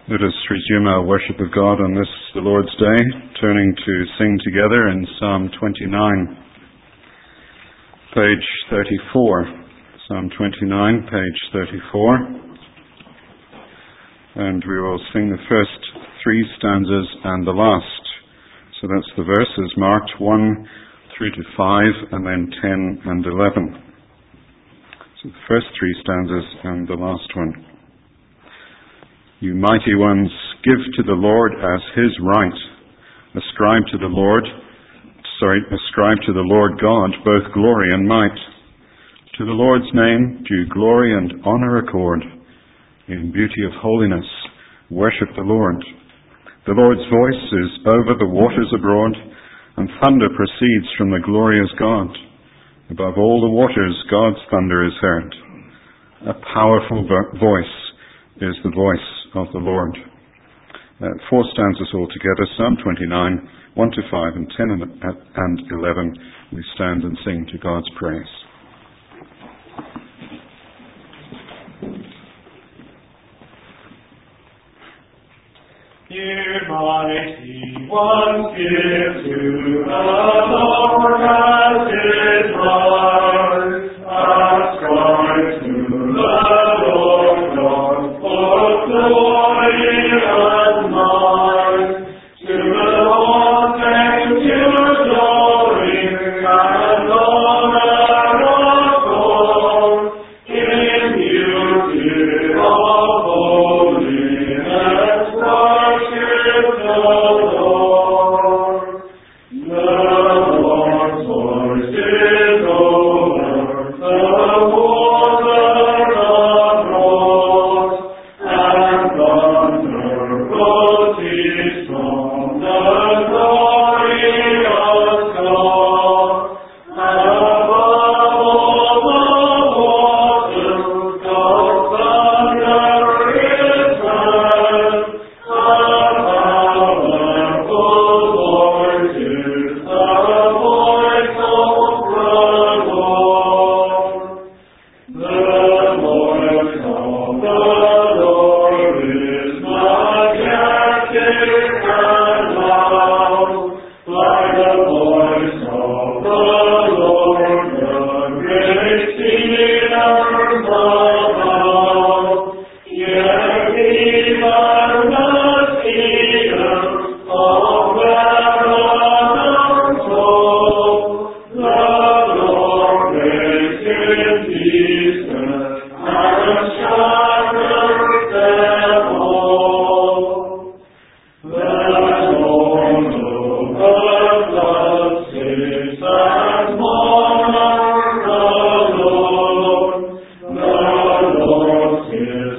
Let us resume our worship of God on this, the Lord's Day, turning to sing together in Psalm 29, page 34. Psalm 29, page 34. And we will sing the first three stanzas and the last. So that's the verses marked 1 through to 5, and then 10 and 11. So the first three stanzas and the last one. You mighty ones, give to the Lord as his right. Ascribe to the Lord God both glory and might. To the Lord's name due glory and honor accord. In beauty of holiness, worship the Lord. The Lord's voice is over the waters abroad, and thunder proceeds from the glorious God. Above all the waters, God's thunder is heard. A powerful voice is the voice of the Lord. Four stanzas altogether, Psalm 29, 1 to 5, and 10 and 11. We stand and sing to God's praise. Dear mighty ones, give to the Lord as his right. Ascribe to the Lord God both glory and might. To the Lord thank you, glory and honor of God. In beauty of holiness, worship the Lord. The Lord's voice is over the waters abroad, and thunder proceeds from the glorious God. Above all the waters, God's thunder is heard. A powerful voice is the voice of the Lord. The voice of the Lord is majestic and loud, like the voice of the Lord, the great singers above. Yet even the singers of heaven soul, the Lord makes his peace and shatters them all. The Lord of the floods sits as monarch alone. The Lord sits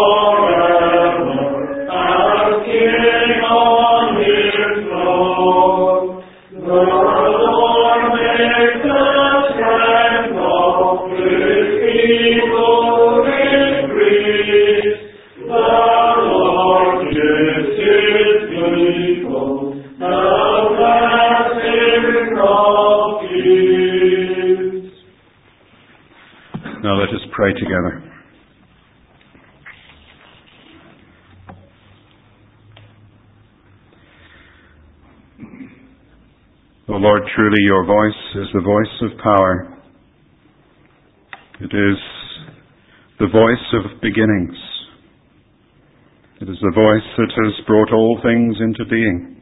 forever as King on his throne. The Lord makes the strength of his people increase. The Lord gives his people the blessing of peace. Now let us pray together. O Lord, truly your voice is the voice of power. It is the voice of beginnings. It is the voice that has brought all things into being.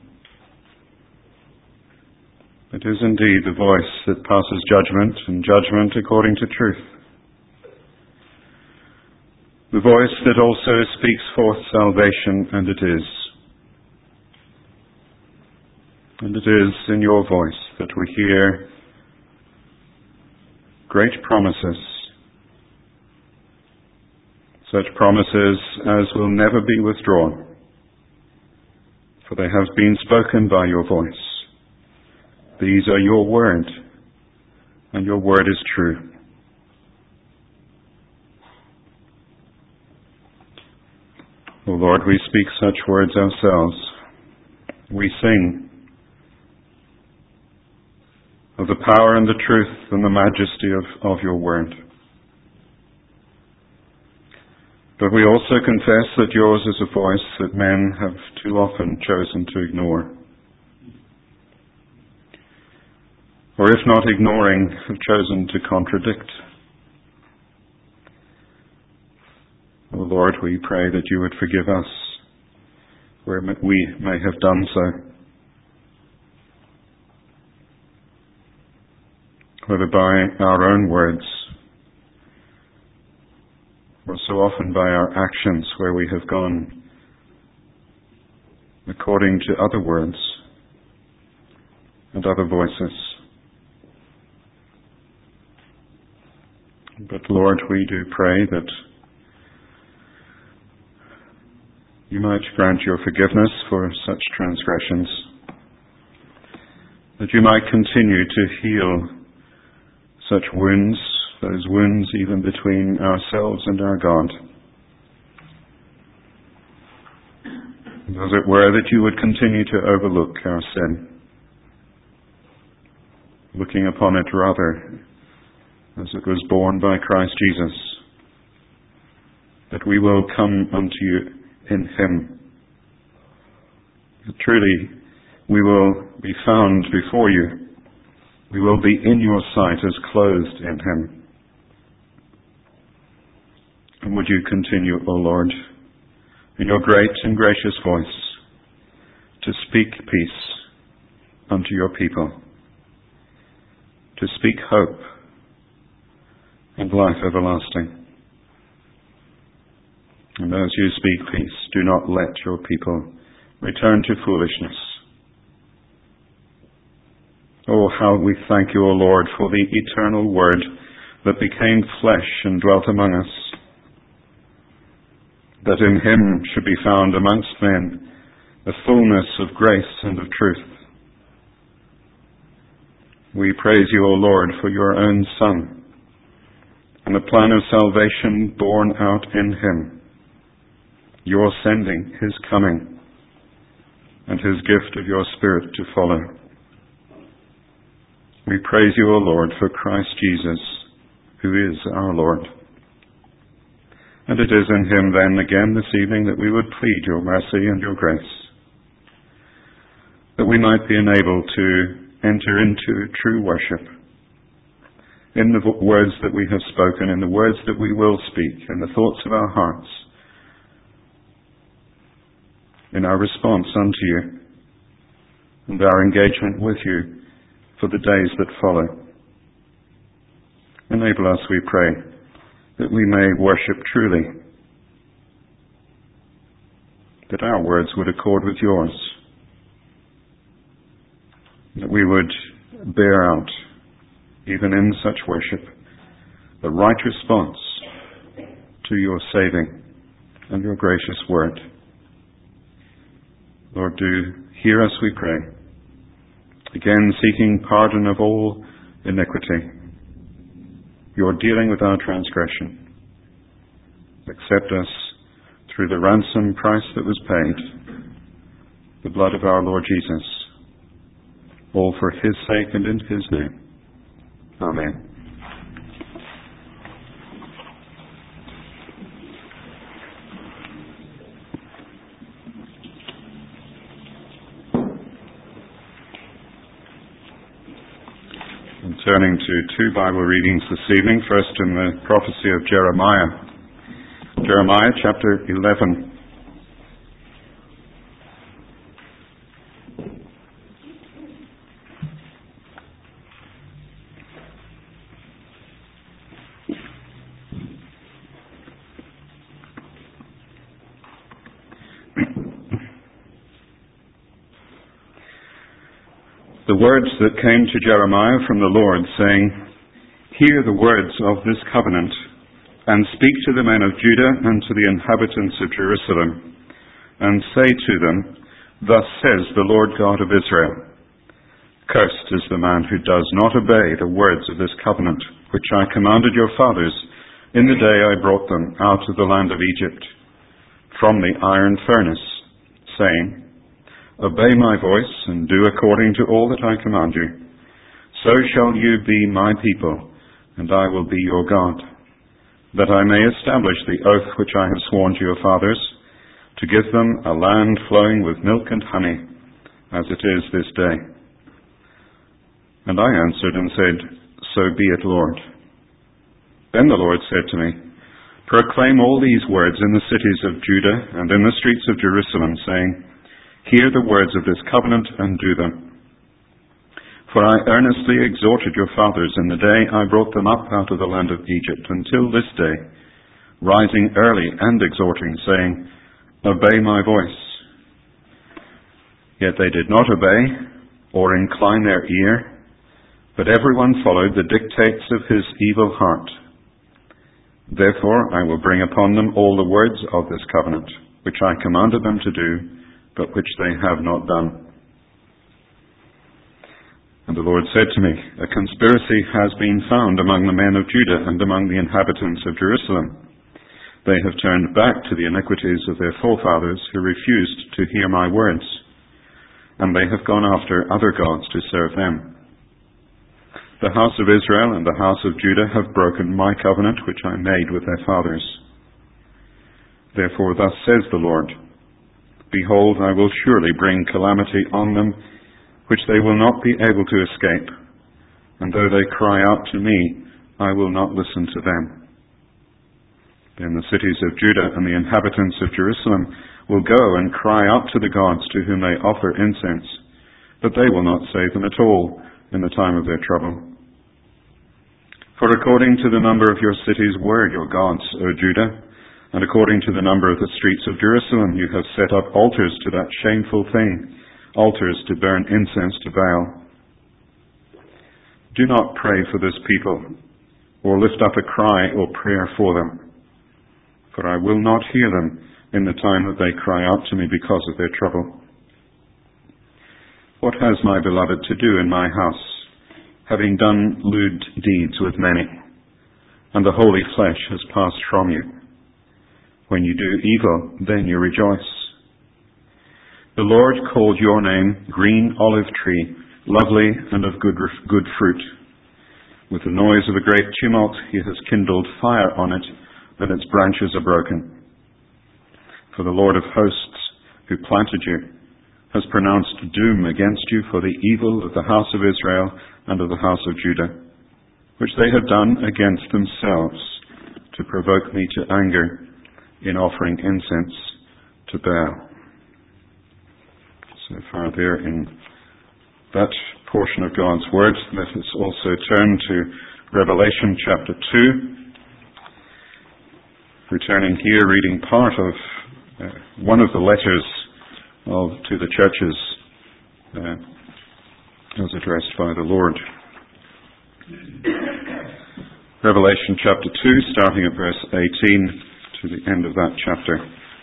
It is indeed the voice that passes judgment, and judgment according to truth. The voice that also speaks forth salvation, and it is. And it is in your voice that we hear great promises, such promises as will never be withdrawn, for they have been spoken by your voice. These are your word, and your word is true. O Lord, we speak such words ourselves. We sing of the power and the truth and the majesty of your word. But we also confess that yours is a voice that men have too often chosen to ignore. Or if not ignoring, have chosen to contradict. O Lord, we pray that you would forgive us where we may have done so, whether by our own words or so often by our actions where we have gone according to other words and other voices. But Lord, we do pray that you might grant your forgiveness for such transgressions, that you might continue to heal such wounds, those wounds even between ourselves and our God. As it were, that you would continue to overlook our sin, looking upon it rather as it was borne by Christ Jesus, that we will come unto you in him. That truly we will be found before you. We will be in your sight as clothed in him. And would you continue, O Lord, in your great and gracious voice, to speak peace unto your people, to speak hope and life everlasting. And as you speak peace, do not let your people return to foolishness. Oh, how we thank you, O Lord, for the eternal Word that became flesh and dwelt among us, that in him should be found amongst men the fullness of grace and of truth. We praise you, O Lord, for your own Son, and the plan of salvation borne out in him, your sending, his coming, and his gift of your Spirit to follow. We praise you, O Lord, for Christ Jesus, who is our Lord. And it is in him then again this evening that we would plead your mercy and your grace, that we might be enabled to enter into true worship in the words that we have spoken, in the words that we will speak, in the thoughts of our hearts, in our response unto you, and our engagement with you for the days that follow. Enable us, we pray, that we may worship truly, that our words would accord with yours, that we would bear out, even in such worship, the right response to your saving and your gracious word. Lord, do hear us, we pray, again seeking pardon of all iniquity. You're dealing with our transgression. Accept us through the ransom price that was paid, the blood of our Lord Jesus, all for his sake and in his name. Amen. Turning to two Bible readings this evening, first in the prophecy of Jeremiah. Jeremiah chapter 11. The words that came to Jeremiah from the Lord, saying, Hear the words of this covenant, and speak to the men of Judah and to the inhabitants of Jerusalem, and say to them, Thus says the Lord God of Israel, Cursed is the man who does not obey the words of this covenant, which I commanded your fathers in the day I brought them out of the land of Egypt, from the iron furnace, saying, Obey my voice, and do according to all that I command you. So shall you be my people, and I will be your God. that I may establish the oath which I have sworn to your fathers, to give them a land flowing with milk and honey, as it is this day. And I answered and said, So be it, Lord. Then the Lord said to me, Proclaim all these words in the cities of Judah and in the streets of Jerusalem, saying, Hear the words of this covenant and do them. For I earnestly exhorted your fathers in the day I brought them up out of the land of Egypt until this day, rising early and exhorting, saying, Obey my voice. Yet they did not obey or incline their ear, but everyone followed the dictates of his evil heart. Therefore I will bring upon them all the words of this covenant, which I commanded them to do, but which they have not done. And the Lord said to me, A conspiracy has been found among the men of Judah and among the inhabitants of Jerusalem. They have turned back to the iniquities of their forefathers who refused to hear my words, and they have gone after other gods to serve them. The house of Israel and the house of Judah have broken my covenant which I made with their fathers. Therefore thus says the Lord, Behold, I will surely bring calamity on them, which they will not be able to escape, and though they cry out to me, I will not listen to them. Then the cities of Judah and the inhabitants of Jerusalem will go and cry out to the gods to whom they offer incense, but they will not save them at all in the time of their trouble. For according to the number of your cities were your gods, O Judah, and according to the number of the streets of Jerusalem you have set up altars to that shameful thing, altars to burn incense to Baal. Do not pray for this people, or lift up a cry or prayer for them, for I will not hear them in the time that they cry out to me because of their trouble. What has my beloved to do in my house, having done lewd deeds with many, and the holy flesh has passed from you? When you do evil, then you rejoice. The Lord called your name green olive tree, lovely and of good fruit. With the noise of a great tumult he has kindled fire on it, that its branches are broken. For the Lord of hosts, who planted you, has pronounced doom against you for the evil of the house of Israel and of the house of Judah, which they have done against themselves, to provoke me to anger in offering incense to Baal. So far there in that portion of God's Word. Let us also turn to Revelation chapter 2. Returning here, reading part of one of the letters to the churches as addressed by the Lord. Revelation chapter 2, starting at verse 18 to the end of that chapter.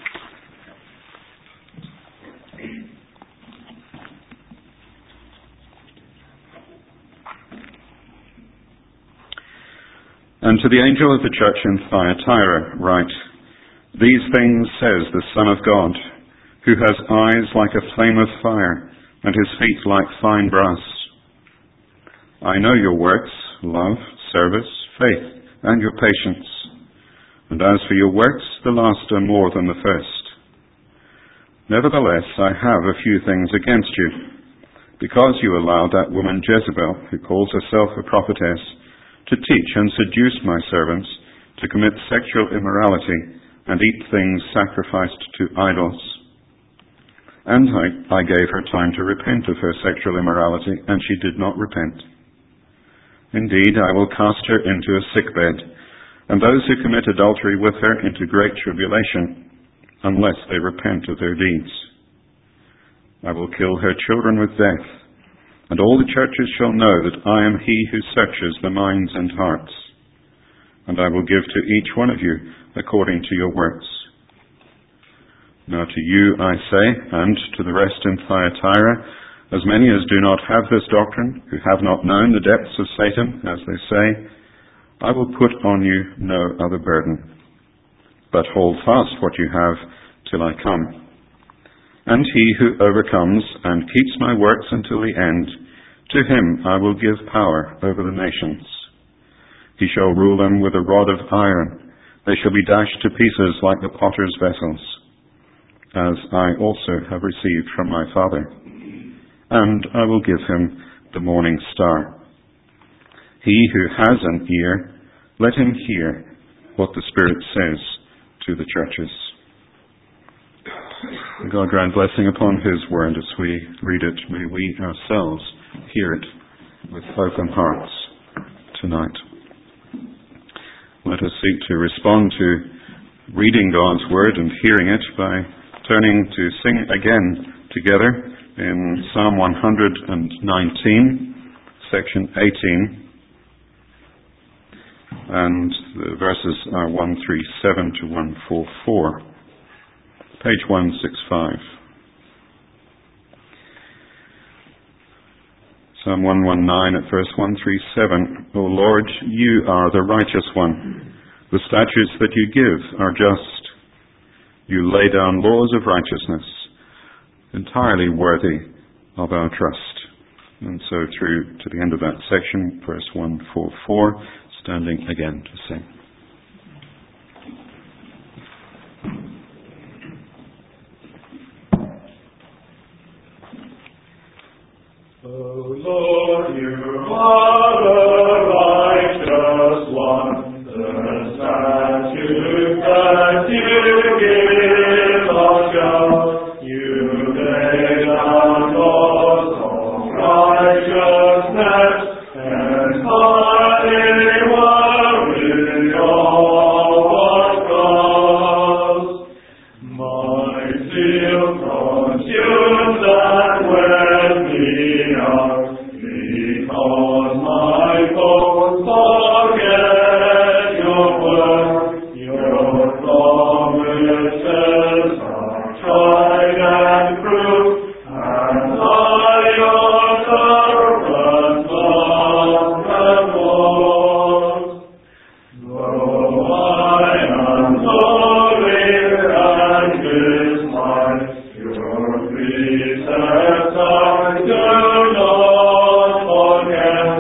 And to the angel of the church in Thyatira write, These things says the Son of God, who has eyes like a flame of fire, and his feet like fine brass. I know your works, love, service, faith, and your patience. And as for your works, the last are more than the first. Nevertheless, I have a few things against you, because you allowed that woman Jezebel, who calls herself a prophetess, to teach and seduce my servants to commit sexual immorality and eat things sacrificed to idols. And I gave her time to repent of her sexual immorality, and she did not repent. Indeed, I will cast her into a sickbed, and those who commit adultery with her into great tribulation, unless they repent of their deeds. I will kill her children with death, and all the churches shall know that I am he who searches the minds and hearts. And I will give to each one of you according to your works. Now to you I say, and to the rest in Thyatira, as many as do not have this doctrine, who have not known the depths of Satan, as they say, I will put on you no other burden. But hold fast what you have till I come. And he who overcomes and keeps my works until the end, to him I will give power over the nations. He shall rule them with a rod of iron, They shall be dashed to pieces like the potter's vessels, as I also have received from my Father. And I will give him the morning star. He who has an ear, let him hear what the Spirit says to the churches. God grant blessing upon his word as we read it. May we ourselves hear it with open hearts tonight. Let us seek to respond to reading God's word and hearing it by turning to sing again together in Psalm 119, section 18, and the verses are 137 to 144. Page 165. Psalm 119 at verse 137. O Lord, you are the righteous one. The statutes that you give are just. You lay down laws of righteousness, entirely worthy of our trust. And so through to the end of that section, verse 144, standing again to sing. O Lord, you are the righteous one, the statute that you give us just. You lay down laws of righteousness, and highly worthy of our trust. My zeal consumes that when because my foes forget your word, your promises are tried and proved, and by your servant love and Lord. Though I am sorry and dismayed, your precepts I do not forget.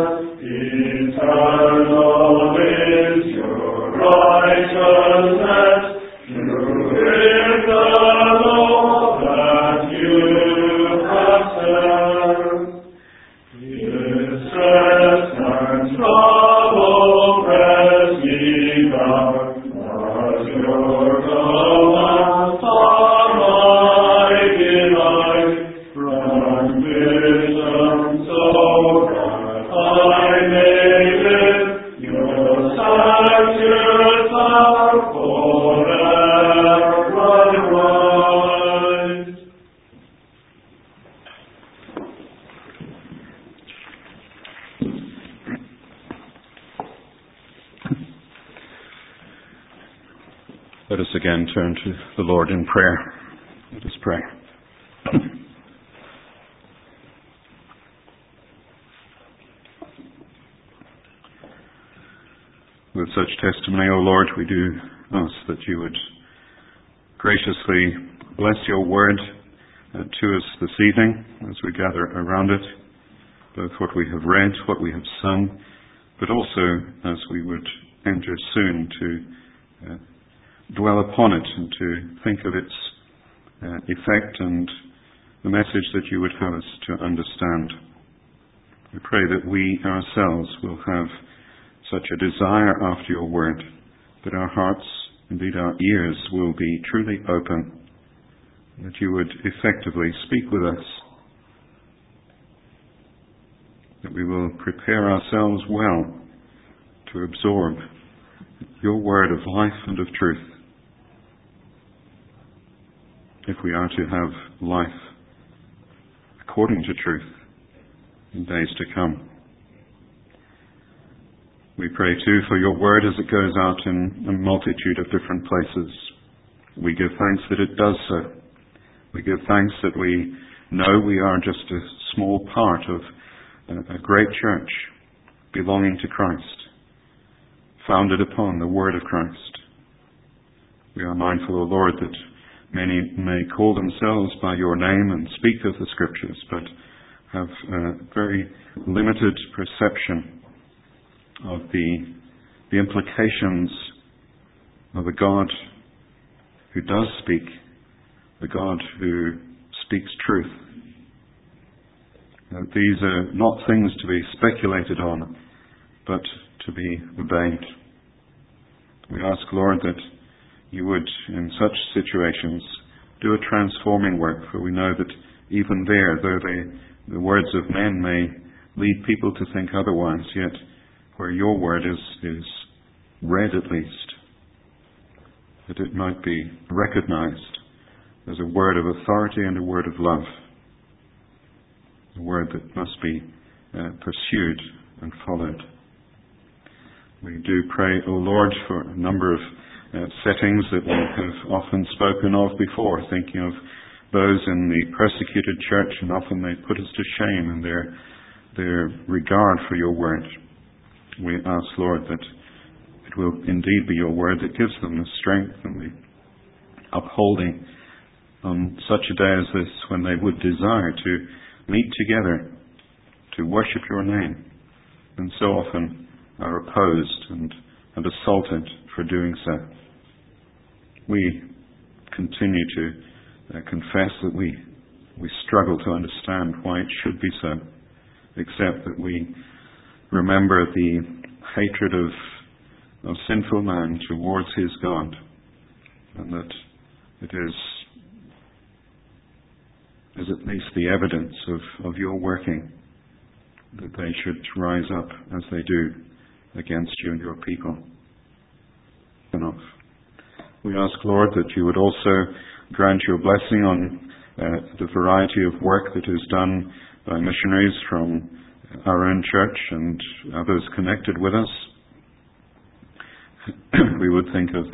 Eternal is your righteousness. True is the law that you have set. Distress and trouble press me down, but your commands are my delight. From vision so that I may live, your statutes are forever right. Let us again turn to the Lord in prayer. Let us pray. With such testimony, O Lord, we do ask that you would graciously bless your word to us this evening as we gather around it, both what we have read, what we have sung, but also as we would enter soon to dwell upon it and to think of its effect and the message that you would have us to understand. We pray that we ourselves will have such a desire after your word, that our hearts, indeed our ears, will be truly open, that you would effectively speak with us, that we will prepare ourselves well to absorb your word of life and of truth, if we are to have life according to truth in days to come. We pray too for your word as it goes out in a multitude of different places. We give thanks that it does so. We give thanks that we know we are just a small part of a great church belonging to Christ, founded upon the word of Christ. We are mindful, O Lord, that many may call themselves by your name and speak of the Scriptures, but have a very limited perception of the implications of a God who does speak, a God who speaks truth. These are not things to be speculated on, but to be obeyed. We ask, Lord, that you would, in such situations, do a transforming work, for we know that even there, though the words of men may lead people to think otherwise, yet where your word is read at least, that it might be recognized as a word of authority and a word of love, a word that must be pursued and followed. We do pray, O Lord, for a number of settings that we have often spoken of before, thinking of those in the persecuted church, and often they put us to shame in their regard for your word. We ask, Lord, that it will indeed be your word that gives them the strength and the upholding on such a day as this, when they would desire to meet together to worship your name, and so often are opposed and assaulted for doing so. We continue to confess that we struggle to understand why it should be so, except that we remember the hatred of sinful man towards his God, and that it is at least the evidence of your working that they should rise up as they do against you and your people. Enough. We ask, Lord, that you would also grant your blessing on the variety of work that is done by missionaries from our own church and others connected with us. We would think of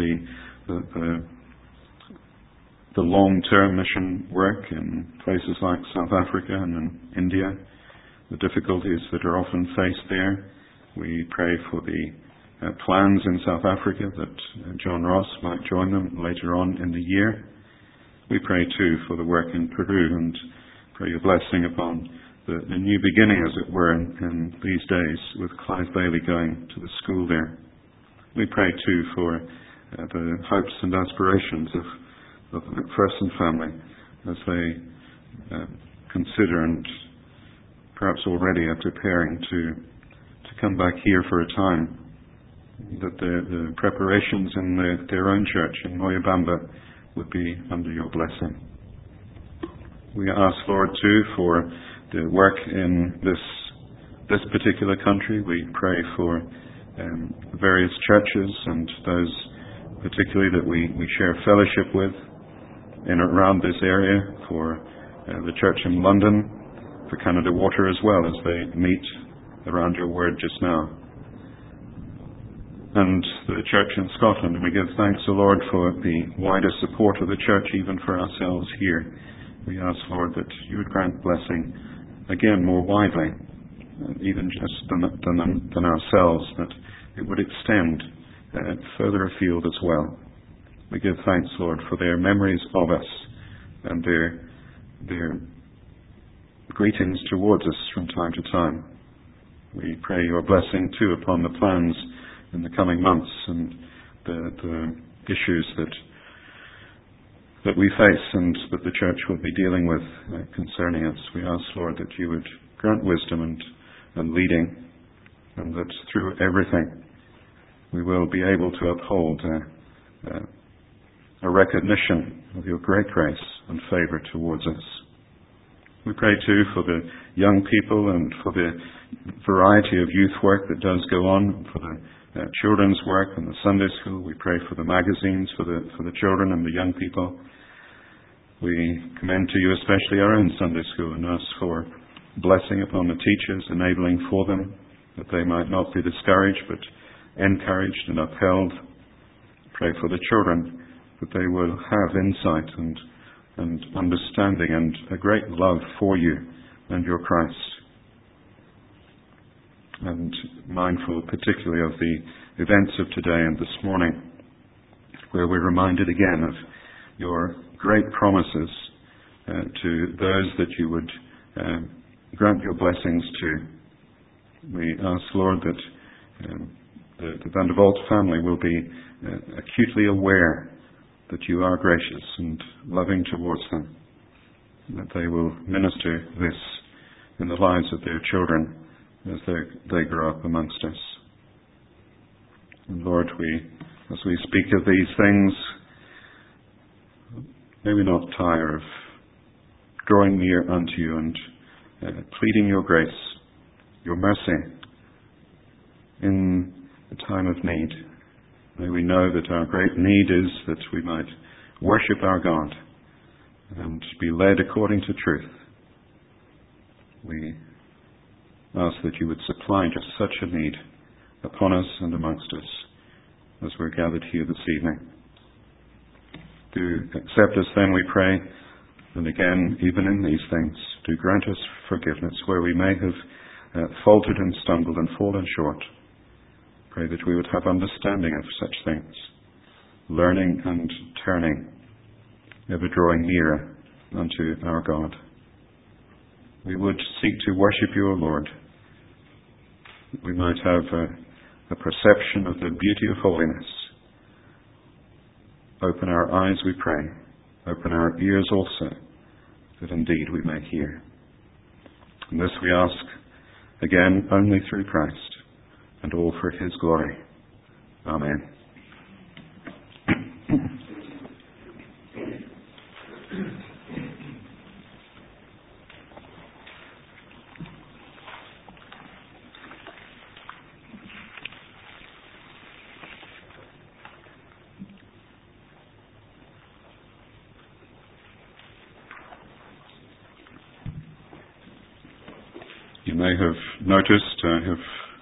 the long-term mission work in places like South Africa and in India, the difficulties that are often faced there. We pray for the plans in South Africa that John Ross might join them later on in the year. We pray too for the work in Peru, and pray your blessing upon the new beginning, as it were, in these days, with Clive Bailey going to the school there. We pray too for the hopes and aspirations of the McPherson family as they consider and perhaps already are preparing to come back here for a time, that the preparations in their own church in Moyobamba would be under your blessing. We ask, Lord, too, for the work in this particular country. We pray for various churches and those particularly that we share fellowship with in and around this area, for the church in London, for Canada Water as well, as they meet around your word just now, and the church in Scotland. And we give thanks, O Lord, for the wider support of the church, even for ourselves here. We ask, Lord, that you would grant blessing, again, more widely, even just than ourselves, that it would extend further afield as well. We give thanks, Lord, for their memories of us and their greetings towards us from time to time. We pray your blessing too upon the plans in the coming months and the issues that we face and that the church will be dealing with concerning us. We ask, Lord, that you would grant wisdom and leading, and that through everything we will be able to uphold a recognition of your great grace and favour towards us. We pray too for the young people and for the variety of youth work that does go on, for the children's work and the Sunday school. We pray for the magazines for the children and the young people. We commend to you especially our own Sunday school and ask for blessing upon the teachers, enabling for them that they might not be discouraged but encouraged and upheld. Pray for the children that they will have insight and understanding and a great love for you and your Christ. And mindful particularly of the events of today and this morning, where we're reminded again of your great promises to those that you would grant your blessings to. We ask, Lord, that the Vandervoort family will be acutely aware that you are gracious and loving towards them, that they will minister this in the lives of their children as they grow up amongst us. And Lord, as we speak of these things, may we not tire of drawing near unto you and pleading your grace, your mercy in the time of need. May we know that our great need is that we might worship our God and be led according to truth. We ask that you would supply just such a need upon us and amongst us as we're gathered here this evening. Do accept us then, we pray, and again, even in these things, do grant us forgiveness where we may have faltered and stumbled and fallen short. Pray that we would have understanding of such things, learning and turning, ever drawing nearer unto our God. We would seek to worship you, O Lord, that we might have a perception of the beauty of holiness. Open our eyes, we pray. Open our ears also, that indeed we may hear. And this we ask, again, only through Christ, and all for his glory. Amen. You may have noticed I have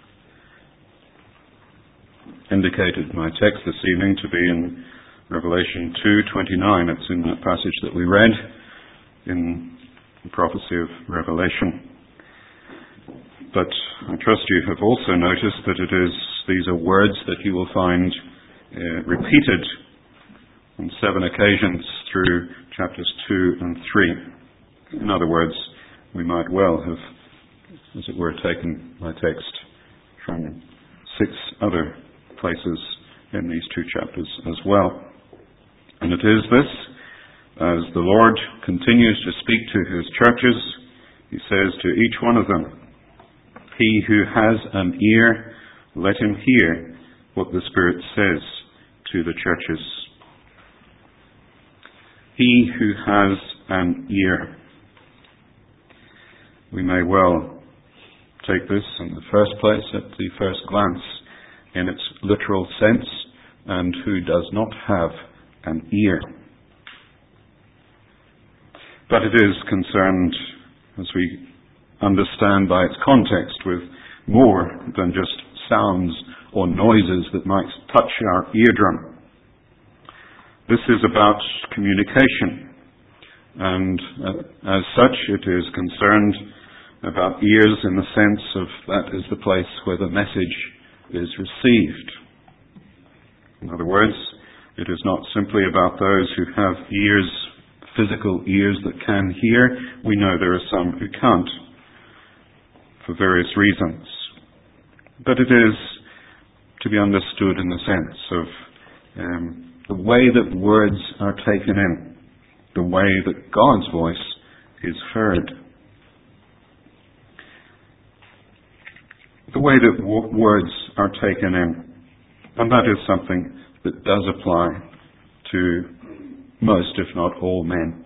indicated my text this evening to be in Revelation 2:29. It's in that passage that we read in the prophecy of Revelation. But I trust you have also noticed that these are words that you will find repeated on 7 occasions through chapters 2 and 3. In other words, we might well have, as it were, taken my text from 6 other places in these 2 chapters as well. And it is this, as the Lord continues to speak to his churches, he says to each one of them, "He who has an ear, let him hear what the Spirit says to the churches." He who has an ear. We may well take this in the first place at the first glance in its literal sense, and who does not have an ear. But it is concerned, as we understand by its context, with more than just sounds or noises that might touch our eardrum. This is about communication, and as such it is concerned about ears in the sense of that is the place where the message is received. In other words, it is not simply about those who have ears, physical ears that can hear. We know there are some who can't for various reasons. But it is to be understood in the sense of the way that words are taken in, the way that God's voice is heard. The way that words are taken in. And that is something that does apply to most, if not all, men.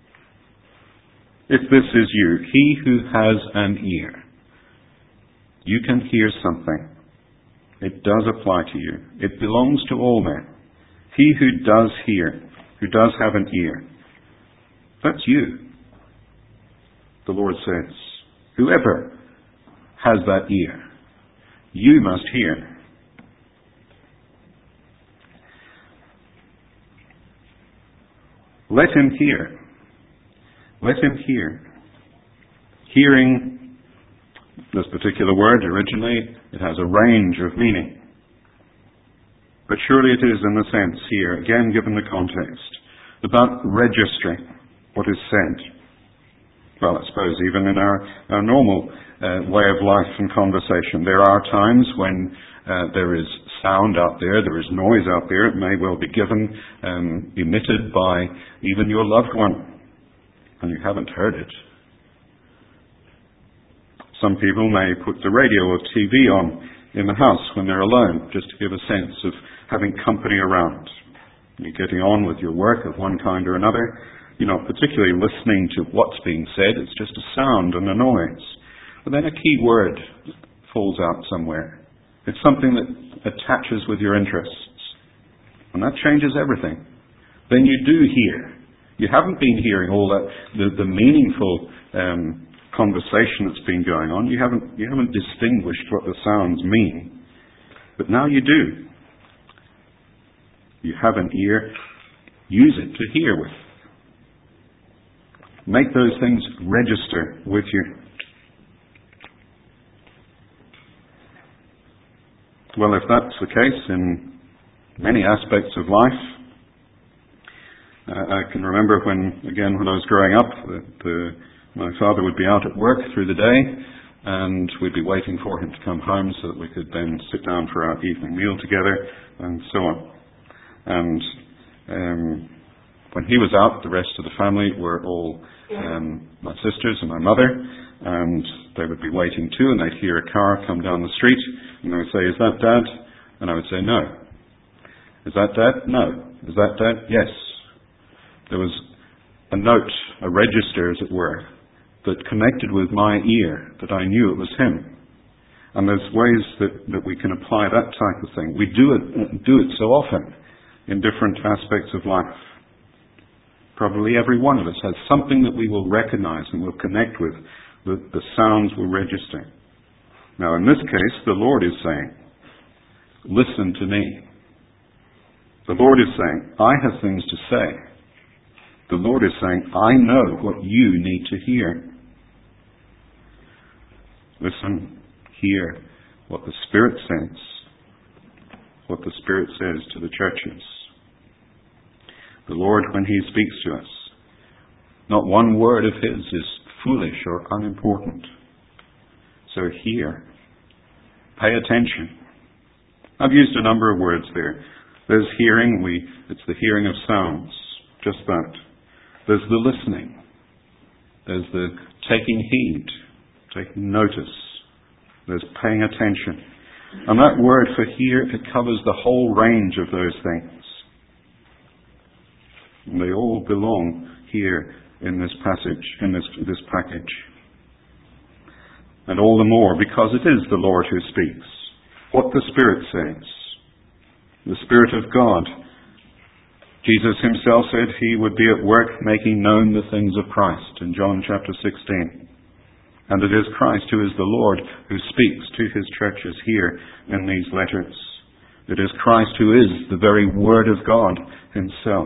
If this is you, he who has an ear, you can hear something. It does apply to you. It belongs to all men. He who does hear, who does have an ear, that's you. The Lord says, whoever has that ear, you must hear. Let him hear. Let him hear. Hearing, this particular word originally, it has a range of meaning. But surely it is in the sense here, again given the context, about registering what is said. Well, I suppose even in our normal way of life and conversation, there are times when there is sound out there is noise out there. It may well be given, emitted by even your loved one, and you haven't heard it. Some people may put the radio or TV on in the house when they're alone, just to give a sense of having company around. You're getting on with your work of one kind or another. You're not particularly listening to what's being said. It's just a sound and a noise. But then a key word falls out somewhere. It's something that attaches with your interests. And that changes everything. Then you do hear. You haven't been hearing all that, the meaningful conversation that's been going on. You haven't distinguished what the sounds mean. But now you do. You have an ear. Use it to hear with. Make those things register with you. Well, if that's the case in many aspects of life, I can remember when I was growing up, my father would be out at work through the day, and we'd be waiting for him to come home so that we could then sit down for our evening meal together, and so on. And when he was out, the rest of the family were all my sisters and my mother, and they would be waiting too, and they'd hear a car come down the street, and they would say, "Is that Dad?" And I would say, "No." "Is that Dad?" "No." "Is that Dad?" "Yes." There was a note, a register, as it were, that connected with my ear, that I knew it was him. And there's ways that we can apply that type of thing. We do it so often in different aspects of life. Probably every one of us has something that we will recognize and will connect with, the sounds will register. Now in this case, the Lord is saying, listen to me. The Lord is saying, I have things to say. The Lord is saying, I know what you need to hear. Listen, hear what the Spirit says. What the Spirit says to the churches. The Lord, when He speaks to us, not one word of His is foolish or unimportant. So hear. Pay attention. I've used a number of words there. There's hearing, it's the hearing of sounds. Just that. There's the listening. There's the taking heed, taking notice. There's paying attention. And that word for hear, it covers the whole range of those things. And they all belong here in this passage, in this package. And all the more because it is the Lord who speaks. What the Spirit says. The Spirit of God. Jesus Himself said He would be at work making known the things of Christ in John chapter 16. And it is Christ who is the Lord who speaks to His churches here in these letters. It is Christ who is the very Word of God Himself.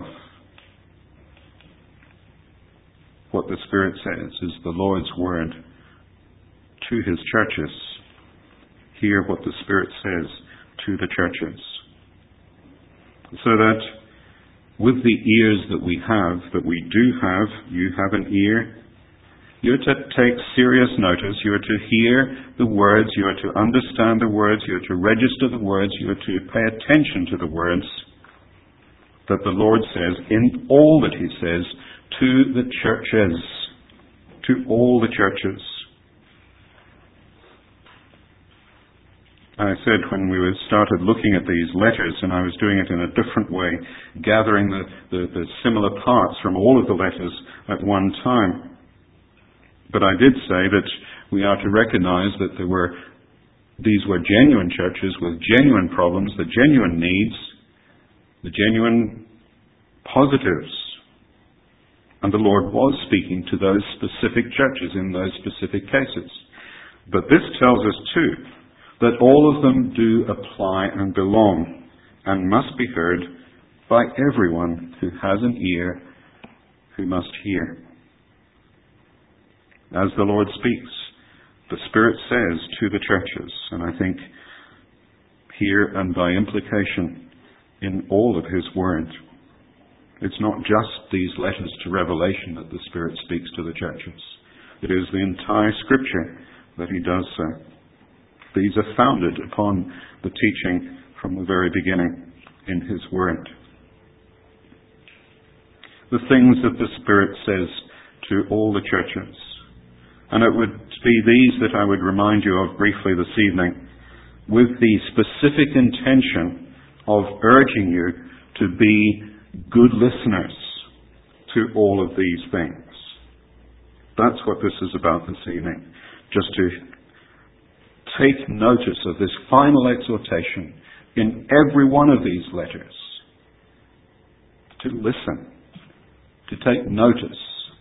What the Spirit says is the Lord's Word to His churches. Hear what the Spirit says to the churches. So that with the ears that we do have, you have an ear, you're to take serious notice, you're to hear the words, you're to understand the words, you're to register the words, you're to pay attention to the words that the Lord says in all that He says to the churches, to all the churches. I said when we started looking at these letters, and I was doing it in a different way, gathering the similar parts from all of the letters at one time. But I did say that we are to recognize that these were genuine churches with genuine problems, the genuine needs, the genuine positives. And the Lord was speaking to those specific churches in those specific cases. But this tells us too, that all of them do apply and belong and must be heard by everyone who has an ear, who must hear. As the Lord speaks, the Spirit says to the churches, and I think here and by implication in all of His Word. It's not just these letters to Revelation that the Spirit speaks to the churches. It is the entire Scripture that he does so. These are founded upon the teaching from the very beginning in his Word. The things that the Spirit says to all the churches. And it would be these that I would remind you of briefly this evening, with the specific intention of urging you to be good listeners to all of these things. That's what this is about this evening. Just to take notice of this final exhortation in every one of these letters. To listen. To take notice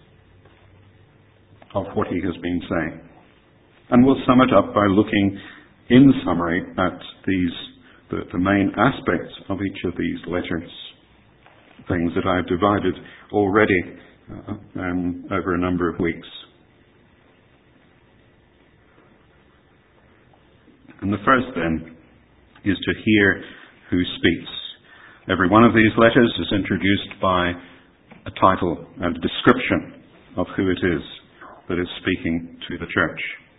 of what he has been saying. And we'll sum it up by looking in summary at the main aspects of each of these letters. Things that I've divided already over a number of weeks. And the first then is to hear who speaks. Every one of these letters is introduced by a title and a description of who it is that is speaking to the church.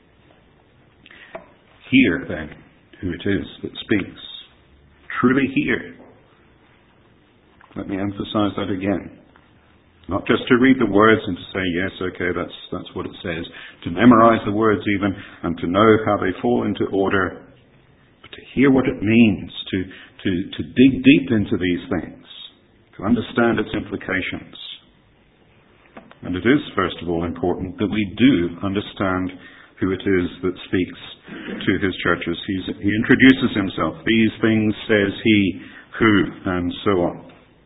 Hear then who it is that speaks. Truly hear. Let me emphasize that again. Not just to read the words and to say, yes, okay, that's what it says. To memorize the words even, and to know how they fall into order. But to hear what it means, to dig deep into these things, to understand its implications. And it is, first of all, important that we do understand who it is that speaks to his churches. He introduces himself. These things says he, who, and so on.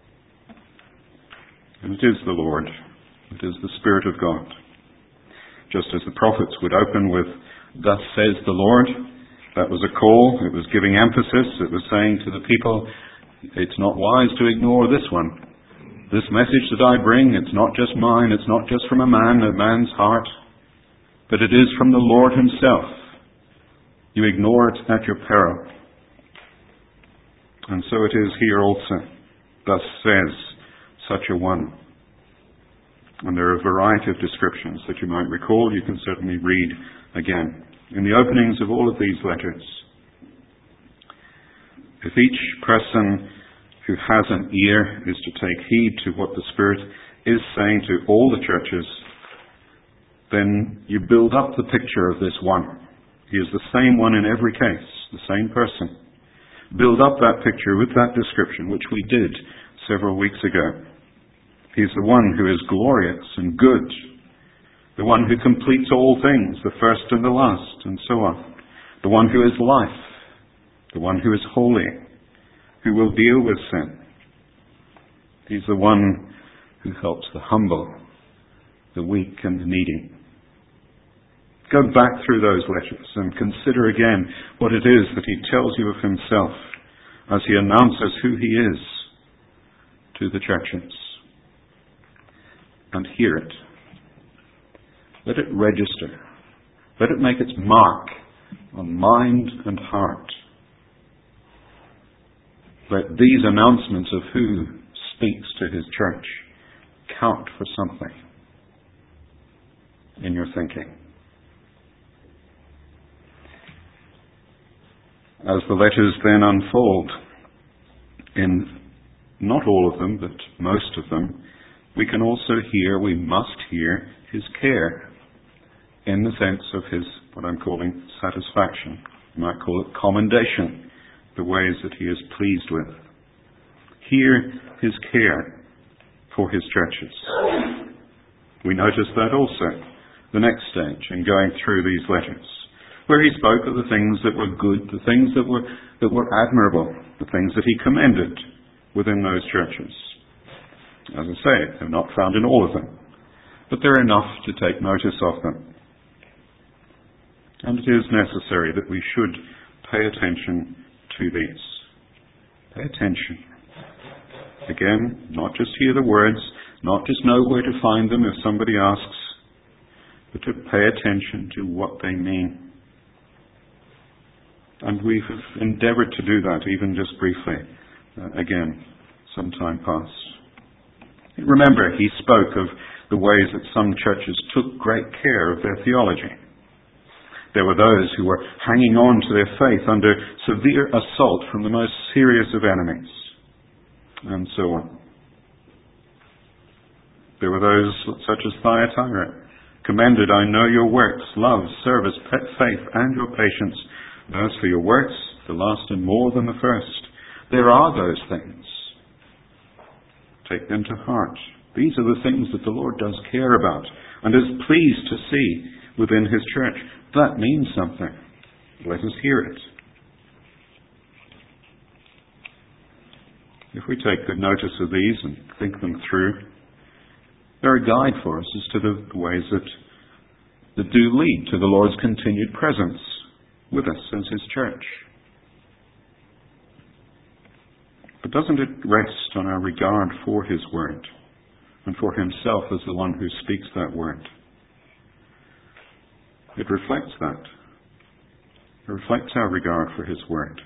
And it is the Lord. It is the Spirit of God. Just as the prophets would open with, thus says the Lord, that was a call. It was giving emphasis. It was saying to the people, it's not wise to ignore this one. This message that I bring, it's not just mine. It's not just from a man's heart. But it is from the Lord himself. You ignore it at your peril. And so it is here also. Thus says such a one. And there are a variety of descriptions that you might recall. You can certainly read again in the openings of all of these letters. If each person who has an ear is to take heed to what the Spirit is saying to all the churches, then you build up the picture of this one. He is the same one in every case, the same person. Build up that picture with that description, which we did several weeks ago. He's the one who is glorious and good, the one who completes all things, the first and the last, and so on. The one who is life, the one who is holy, who will deal with sin. He's the one who helps the humble, the weak and the needy. Go back through those letters and consider again what it is that he tells you of himself as he announces who he is to the churches. And hear it. Let it register. Let it make its mark on mind and heart. Let these announcements of who speaks to his church count for something in your thinking. As the letters then unfold, in not all of them, but most of them, we can also hear, we must hear, his care in the sense of his, what I'm calling satisfaction. You might call it commendation, the ways that he is pleased with. Hear his care for his churches. We notice that also, the next stage in going through these letters, where he spoke of the things that were good, the things that were admirable, the things that he commended within those churches. As I say, they're not found in all of them, but they're enough to take notice of them. And it is necessary that we should pay attention to these. Pay attention. Again, not just hear the words, not just know where to find them if somebody asks, but to pay attention to what they mean. And we have endeavoured to do that, even just briefly, again, some time past. Remember, he spoke of the ways that some churches took great care of their theology. There were those who were hanging on to their faith under severe assault from the most serious of enemies, and so on. There were those such as Thyatira, commended, I know your works, love, service, faith, and your patience. As for your works, the last are more than the first. There are those things. Take them to heart. These are the things that the Lord does care about and is pleased to see within His church. That means something. Let us hear it. If we take good notice of these and think them through, they're a guide for us as to the ways that do lead to the Lord's continued presence with us as His church. But doesn't it rest on our regard for His Word and for Himself as the one who speaks that Word? It reflects that. It reflects our regard for His Word.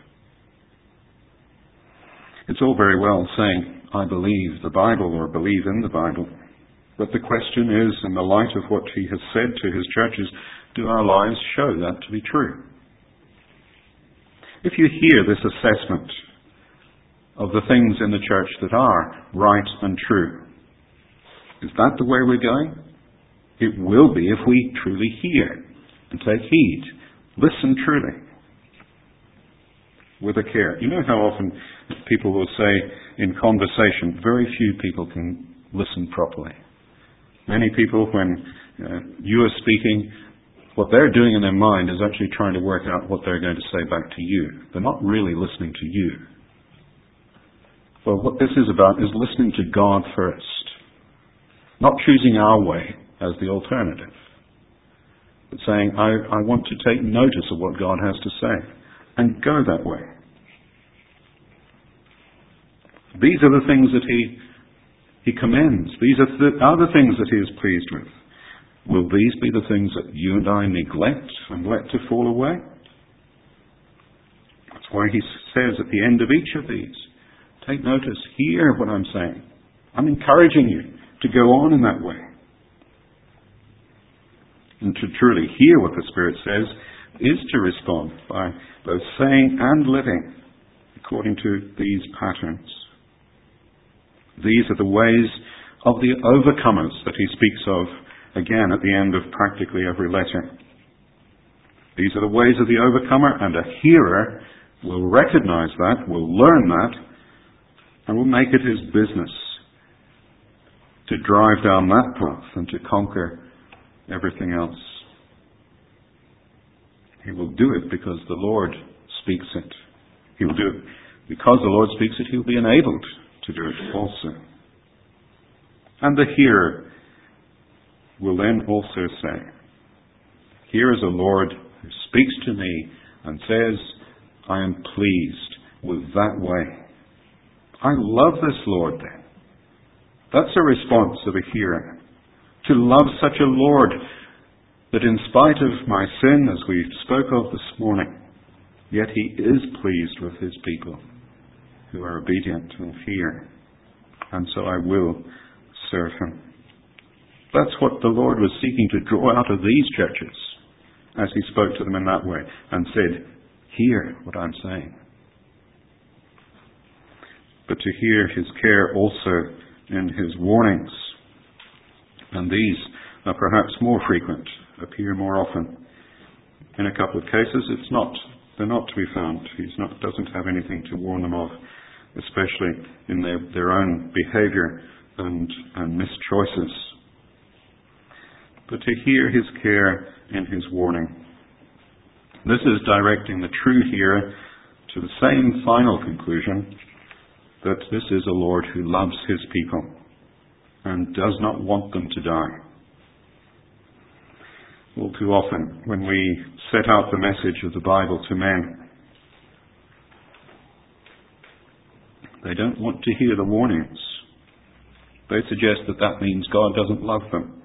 It's all very well saying, I believe the Bible or believe in the Bible. But the question is, in the light of what He has said to His churches, do our lives show that to be true? If you hear this assessment of the things in the church that are right and true, is that the way we're going? It will be if we truly hear and take heed. Listen truly. With a care. You know how often people will say in conversation, very few people can listen properly. Many people, when you are speaking, what they're doing in their mind is actually trying to work out what they're going to say back to you. They're not really listening to you. Well, what this is about is listening to God first. Not choosing our way as the alternative. But saying, I want to take notice of what God has to say and go that way. These are the things that He commends. These are the things that He is pleased with. Will these be the things that you and I neglect and let to fall away? That's why He says at the end of each of these, take notice, hear what I'm saying. I'm encouraging you to go on in that way. And to truly hear what the Spirit says is to respond by both saying and living according to these patterns. These are the ways of the overcomers that He speaks of again at the end of practically every letter. These are the ways of the overcomer, and a hearer will recognize that, will learn that, and will make it his business to drive down that path and to conquer everything else. He will do it because the Lord speaks it. He will do it because the Lord speaks it. He will be enabled to do it also. And the hearer will then also say, here is a Lord who speaks to me and says, I am pleased with that way. I love this Lord then. That's a response of a hearer. To love such a Lord that in spite of my sin, as we spoke of this morning, yet He is pleased with His people who are obedient and hear. And so I will serve Him. That's what the Lord was seeking to draw out of these churches as He spoke to them in that way and said, hear what I'm saying. But to hear His care also in His warnings. And these are perhaps more frequent, appear more often. In a couple of cases, they're not to be found. He doesn't have anything to warn them of, especially in their own behavior and mischoices. But to hear His care in His warning. This is directing the true hearer to the same final conclusion, that this is a Lord who loves His people and does not want them to die. All too often, when we set out the message of the Bible to men, they don't want to hear the warnings. They suggest that means God doesn't love them.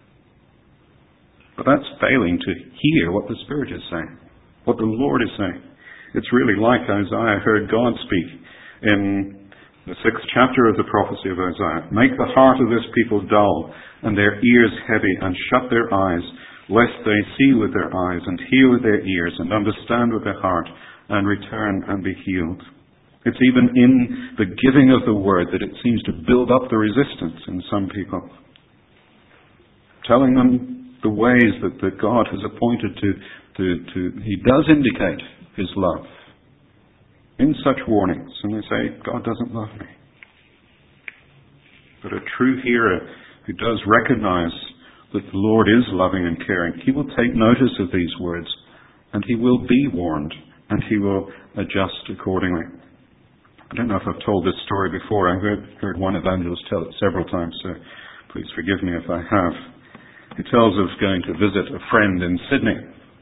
But that's failing to hear what the Spirit is saying, what the Lord is saying. It's really like Isaiah heard God speak in The 6th chapter of the prophecy of Isaiah. Make the heart of this people dull, and their ears heavy, and shut their eyes, lest they see with their eyes, and hear with their ears, and understand with their heart, and return and be healed. It's even in the giving of the word that it seems to build up the resistance in some people. Telling them the ways that God has appointed to He does indicate His love in such warnings, and they say, God doesn't love me. But a true hearer who does recognize that the Lord is loving and caring, he will take notice of these words, and he will be warned, and he will adjust accordingly. I don't know if I've told this story before. I've heard one evangelist tell it several times, so please forgive me if I have. He tells of going to visit a friend in Sydney.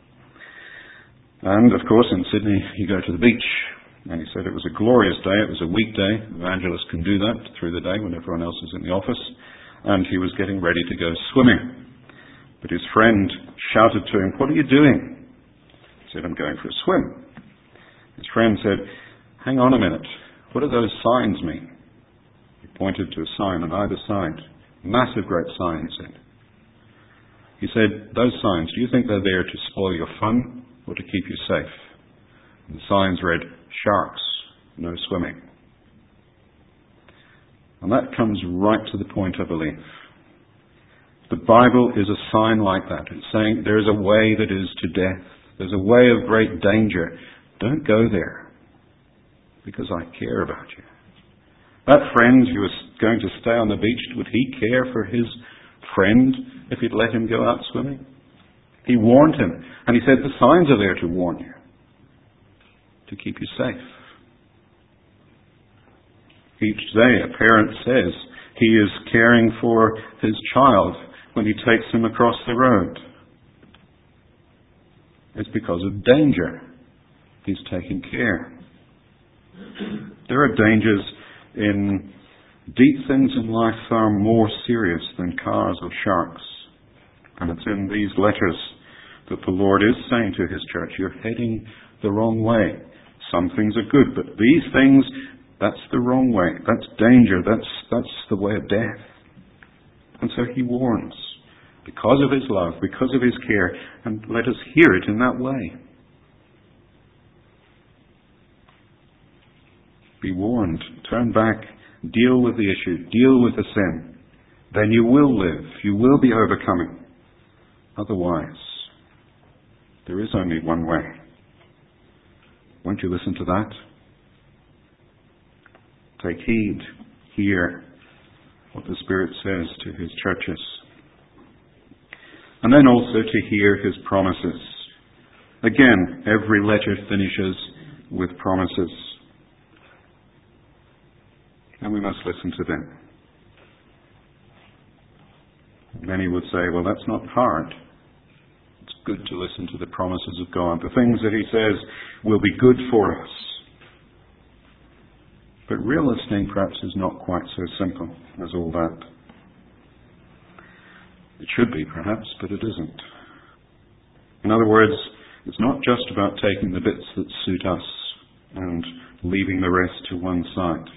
And, of course, in Sydney, you go to the beach. And he said it was a glorious day. It was a weekday. Evangelists can do that through the day when everyone else is in the office. And he was getting ready to go swimming. But his friend shouted to him, "What are you doing?" He said, "I'm going for a swim." His friend said, "Hang on a minute. What do those signs mean?" He pointed to a sign on either side. Massive, great sign, he said. He said, "Those signs, do you think they're there to spoil your fun or to keep you safe?" And the signs read, "Sharks, no swimming." And that comes right to the point, I believe. The Bible is a sign like that. It's saying there is a way that is to death. There's a way of great danger. Don't go there, because I care about you. That friend who was going to stay on the beach, would he care for his friend if he'd let him go out swimming? He warned him, and he said the signs are there to warn you, to keep you safe. Each day a parent says he is caring for his child when he takes him across the road. It's because of danger. He's taking care. There are dangers in deep things in life far more serious than cars or sharks. And it's in these letters that the Lord is saying to His church, you're heading the wrong way. Some things are good, but these things, that's the wrong way. That's danger. That's the way of death. And so He warns, because of His love, because of His care, and let us hear it in that way. Be warned. Turn back. Deal with the issue. Deal with the sin. Then you will live. You will be overcoming. Otherwise, there is only one way. Won't you listen to that? Take heed. Hear what the Spirit says to His churches. And then also to hear His promises. Again, every letter finishes with promises. And we must listen to them. Many would say, well, that's not hard. It's good to listen to the promises of God. The things that He says will be good for us. But real listening perhaps is not quite so simple as all that. It should be perhaps, but it isn't. In other words, it's not just about taking the bits that suit us and leaving the rest to one side.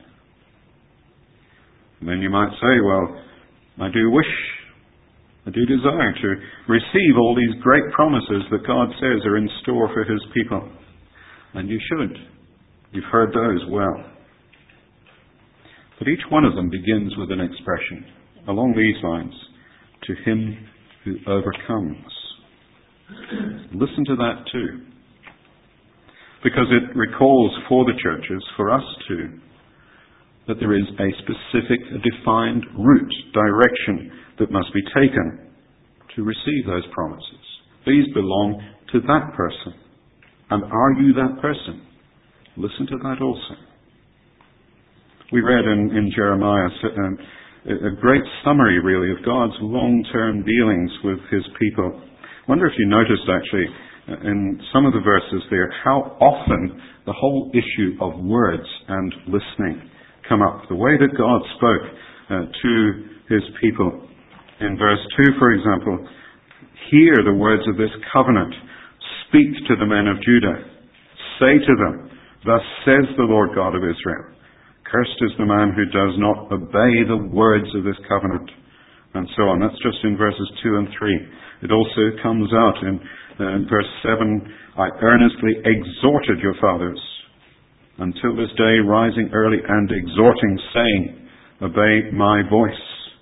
And then you might say, well, I do desire to receive all these great promises that God says are in store for His people. And you should. You've heard those well. But each one of them begins with an expression along these lines, to Him who overcomes. Listen to that too. Because it recalls for the churches, for us too, that there is a specific, a defined route, direction that must be taken to receive those promises. These belong to that person. And are you that person? Listen to that also. We read in Jeremiah a great summary, really, of God's long-term dealings with His people. I wonder if you noticed, actually, in some of the verses there, how often the whole issue of words and listening come up. The way that God spoke to His people. In verse 2, for example, hear the words of this covenant. Speak to the men of Judah. Say to them, thus says the Lord God of Israel, Cursed is the man who does not obey the words of this covenant. And so on. That's just in verses 2 and 3. It also comes out in verse 7, I earnestly exhorted your fathers until this day, rising early and exhorting, saying, obey my voice.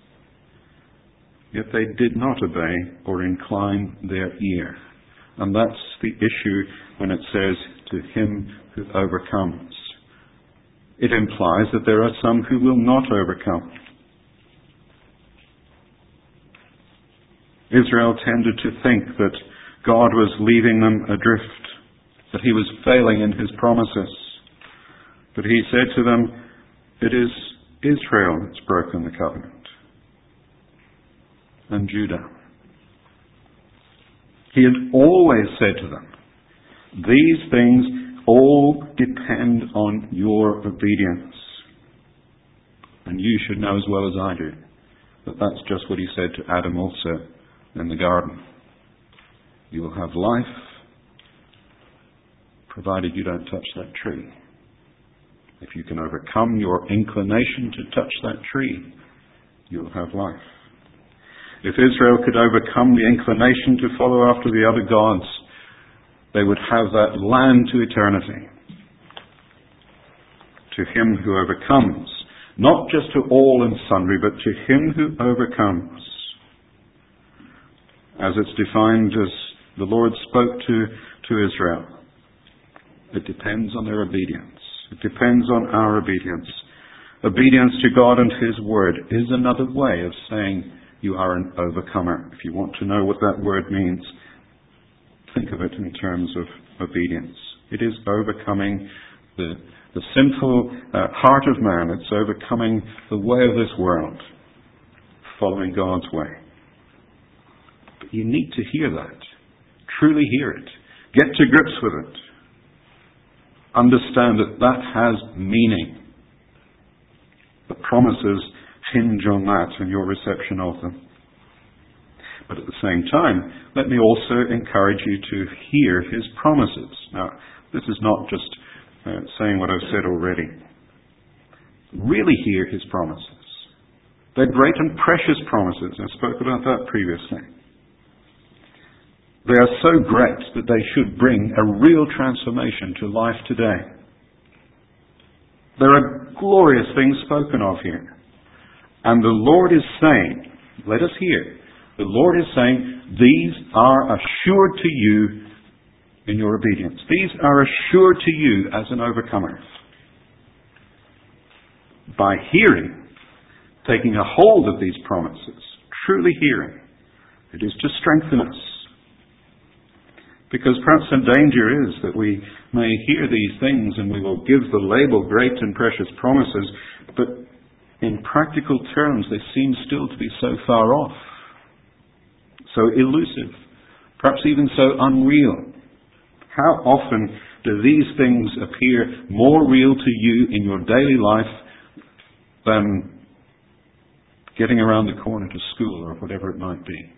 Yet they did not obey or incline their ear. And that's the issue when it says, to him who overcomes. It implies that there are some who will not overcome. Israel tended to think that God was leaving them adrift, that he was failing in his promises. But he said to them, it is Israel that's broken the covenant, and Judah. He had always said to them, these things all depend on your obedience. And you should know as well as I do that that's just what he said to Adam also in the garden. You will have life, provided you don't touch that tree. If you can overcome your inclination to touch that tree, you'll have life. If Israel could overcome the inclination to follow after the other gods, they would have that land to eternity. To him who overcomes, not just to all and sundry, but to him who overcomes. As it's defined as the Lord spoke to Israel. It depends on their obedience. It depends on our obedience. Obedience to God and his word is another way of saying you are an overcomer. If you want to know what that word means, think of it in terms of obedience. It is overcoming the sinful heart of man. It's overcoming the way of this world, following God's way. But you need to hear that. Truly hear it. Get to grips with it. Understand that that has meaning. The promises hinge on that and your reception of them. But at the same time, let me also encourage you to hear his promises. Now, this is not just saying what I've said already. Really hear his promises. They're great and precious promises. I spoke about that previously. They are so great that they should bring a real transformation to life today. There are glorious things spoken of here. And the Lord is saying, let us hear, the Lord is saying, these are assured to you in your obedience. These are assured to you as an overcomer. By hearing, taking a hold of these promises, truly hearing, it is to strengthen us. Because perhaps the danger is that we may hear these things and we will give the label great and precious promises, but in practical terms they seem still to be so far off, so elusive, perhaps even so unreal. How often do these things appear more real to you in your daily life than getting around the corner to school or whatever it might be?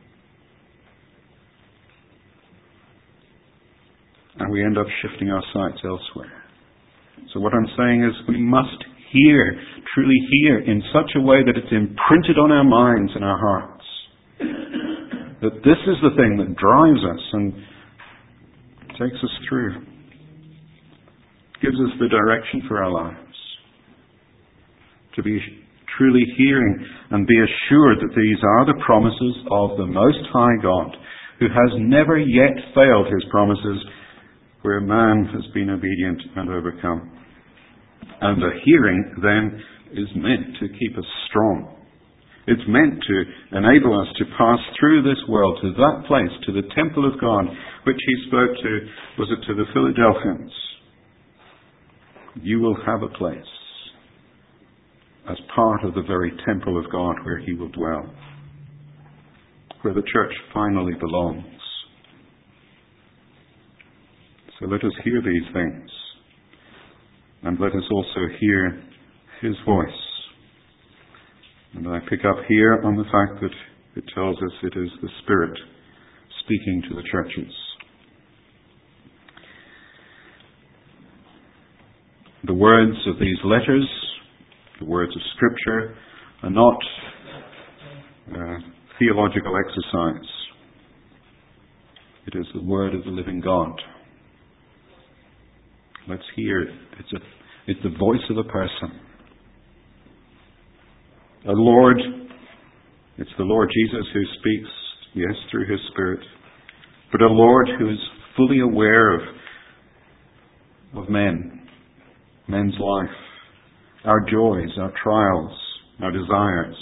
And we end up shifting our sights elsewhere. So what I'm saying is we must hear, truly hear, in such a way that it's imprinted on our minds and our hearts. That this is the thing that drives us and takes us through. Gives us the direction for our lives. To be truly hearing and be assured that these are the promises of the Most High God, who has never yet failed his promises, where man has been obedient and overcome. And the hearing then is meant to keep us strong. It's meant to enable us to pass through this world to that place, to the temple of God, which he spoke to, was it to the Philadelphians? You will have a place as part of the very temple of God where he will dwell, where the church finally belongs. So let us hear these things, and let us also hear his voice. And I pick up here on the fact that it tells us it is the Spirit speaking to the churches. The words of these letters The words of Scripture are not theological exercise. It is the word of the living God. Let's hear it. It's the voice of a person. It's the Lord Jesus who speaks, yes, through His Spirit, but a Lord who is fully aware of men's life, our joys, our trials, our desires.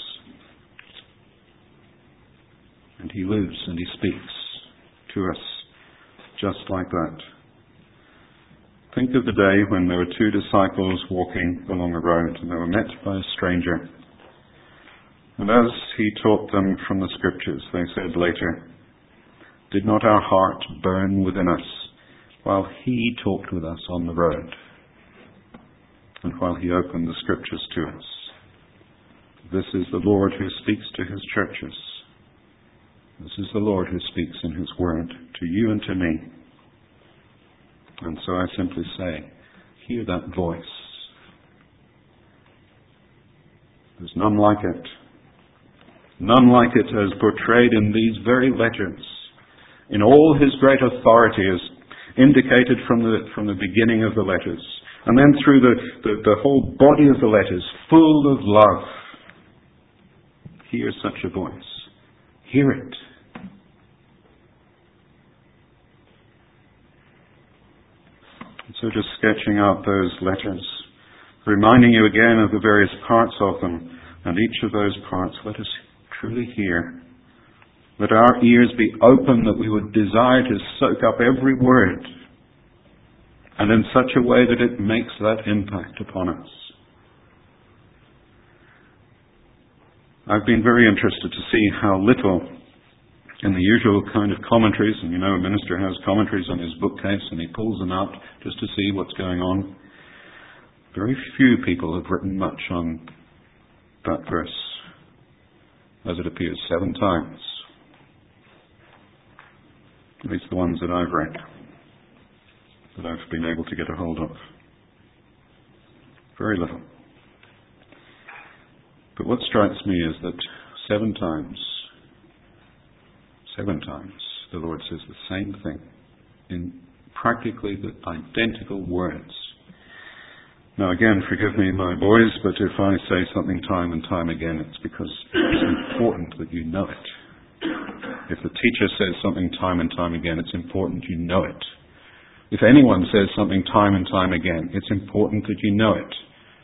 And He lives and He speaks to us just like that. Think of the day when there were two disciples walking along a road and they were met by a stranger. And as He taught them from the Scriptures, they said later, "Did not our heart burn within us while He talked with us on the road and while He opened the Scriptures to us?" This is the Lord who speaks to His churches. This is the Lord who speaks in His Word to you and to me. And so I simply say, hear that voice. There's none like it. None like it as portrayed in these very letters, in all His great authority as indicated from the beginning of the letters, and then through the whole body of the letters, full of love. Hear such a voice. Hear it. And so just sketching out those letters, reminding you again of the various parts of them, and each of those parts, let us truly hear. Let our ears be open that we would desire to soak up every word, and in such a way that it makes that impact upon us. I've been very interested to see how little in the usual kind of commentaries, and you know a minister has commentaries on his bookcase and he pulls them out just to see what's going on. Very few people have written much on that verse, as it appears 7 times. At least the ones that I've read, that I've been able to get a hold of. Very little. But what strikes me is that 7 times, the Lord says the same thing in practically the identical words. Now again, forgive me, my boys, but if I say something time and time again, it's because it's important that you know it. If the teacher says something time and time again, it's important you know it. If anyone says something time and time again, it's important that you know it.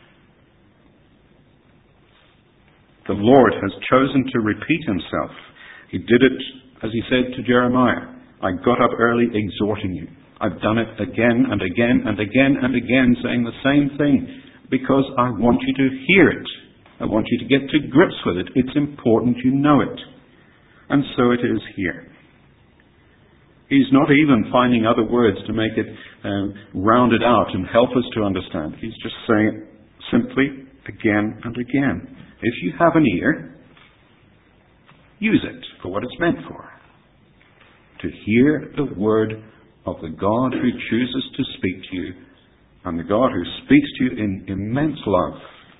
The Lord has chosen to repeat Himself. He did it, as He said to Jeremiah, "I got up early exhorting you." I've done it again and again and again and again, saying the same thing, because I want you to hear it. I want you to get to grips with it. It's important you know it. And so it is here. He's not even finding other words to make it rounded out and help us to understand. He's just saying it simply again and again. If you have an ear, use it for what it's meant for. To hear the word of the God who chooses to speak to you, and the God who speaks to you in immense love.